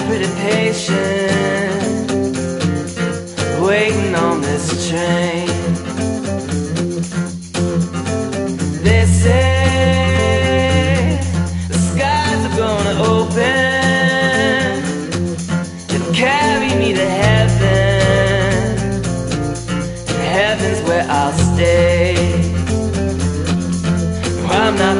pretty patient, waiting on this train. They say the skies are gonna open, it'll carry me to heaven, and heaven's where I'll stay. I'm not